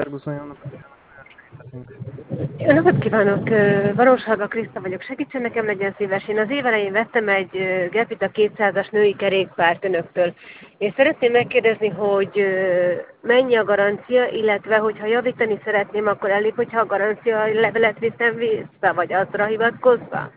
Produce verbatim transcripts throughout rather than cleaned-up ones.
Zárgozói Anna segíthetünk. Jó napot kívánok! Ö, Varoshalga Kriszta vagyok. Segítsen nekem, legyen szíves. Én az év elején vettem egy ö, Gepita kétszázas női kerékpárt önöktől. És szeretném megkérdezni, hogy ö, mennyi a garancia, illetve hogyha javítani szeretném, akkor elég, hogyha a garancia levelet viszem vissza, vagy azra hivatkozva?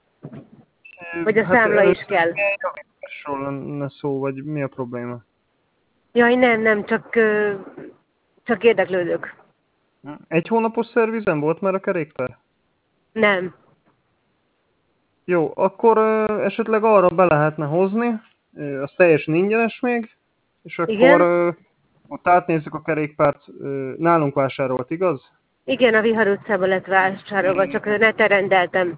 Vagy a Hát számla is először kell? milyen javításról lenne szó, vagy mi a probléma? Jaj, nem, nem, csak, ö, csak érdeklődök. Egy hónapos szervizen volt már a kerékpár? Nem. Jó, akkor ö, esetleg arra be lehetne hozni, ö, az teljesen ingyenes még, és akkor Igen? ö, ott átnézzük a kerékpárt, ö, nálunk vásárolt, igaz? Igen, a Vihar utcában lett vásárolva, csak neten rendeltem.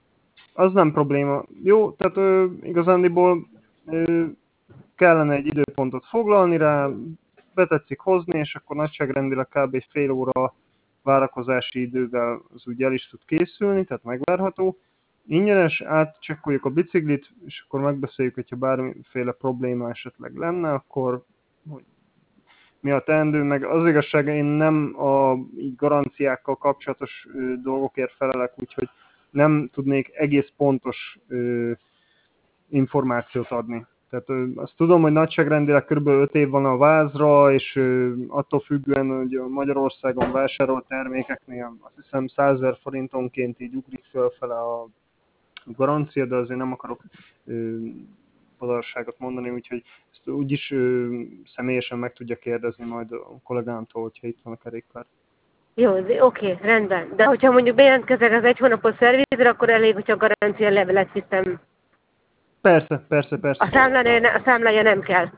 Az nem probléma. Jó, tehát ö, igazándiból ö, kellene egy időpontot foglalni rá, betetszik hozni, és akkor nagyságrendileg kb. Fél óra várakozási idővel az úgy el is tud készülni, tehát megvárható. Ingyenes, átcsekkoljuk a biciklit, és akkor megbeszéljük, hogyha bármiféle probléma esetleg lenne, akkor hogy mi a teendő, meg az igazság, én nem a így garanciákkal kapcsolatos ö, dolgokért felelek, úgyhogy nem tudnék egész pontos ö, információt adni. Tehát ö, azt tudom, hogy nagyságrendileg kb. öt év van a vázra, és ö, attól függően, hogy a Magyarországon vásárolt termékeknél azt hiszem százezer forintonként így ugrik fölfele a garancia, de azért nem akarok ö, badarságot mondani, úgyhogy ezt úgyis ö, személyesen meg tudja kérdezni majd a kollégámtól, hogyha itt van a kerékpár. Jó, oké, okay, rendben. De hogyha mondjuk bejelentkezek az egy hónapos szervizre, akkor elég, hogyha a garancia levelet viszem. Persze, persze, persze. A számlája, a számlája nem kell.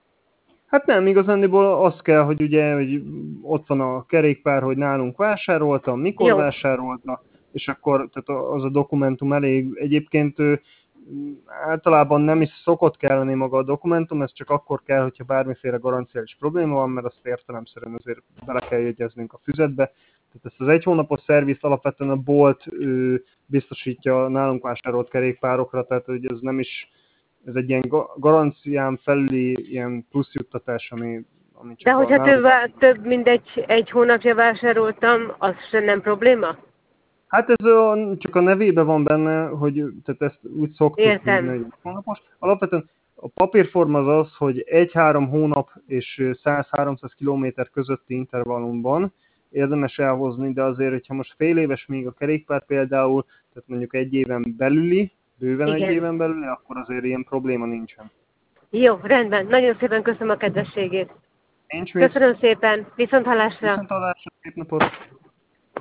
Hát nem, igazándiból az kell, hogy ugye hogy ott van a kerékpár, hogy nálunk vásároltam, mikor Jó. vásárolta, és akkor tehát az a dokumentum elég. Egyébként ő, általában nem is szokott kelleni maga a dokumentum, ez csak akkor kell, hogyha bármiféle garanciális probléma van, mert azt értelemszerűen azért bele kell jegyeznünk a füzetbe. Tehát ezt az egy hónapos szervizt alapvetően a bolt ő, biztosítja nálunk vásárolt kerékpárokra, tehát hogy ez nem is ez egy ilyen garancián felüli ilyen plusz juttatás, ami, ami csak De a hogyha nálunk... több, több mint egy, egy hónapja vásároltam, az sem nem probléma? Hát ez a, csak a nevében van benne, hogy tehát ezt úgy szoktuk hívni, Értem. hogy hónapos. Alapvetően a papírforma az az, hogy egy-három hónap és száz-háromszáz kilométer közötti intervallumban érdemes elhozni, de azért, hogyha most fél éves még a kerékpár például, tehát mondjuk egy éven belüli, bőven egy Igen. éven belüli, akkor azért ilyen probléma nincsen. Jó, rendben. Nagyon szépen köszönöm a kedvességét. Nincs mit. Köszönöm szépen. Viszont hallásra. Viszont hallásra, szép napot!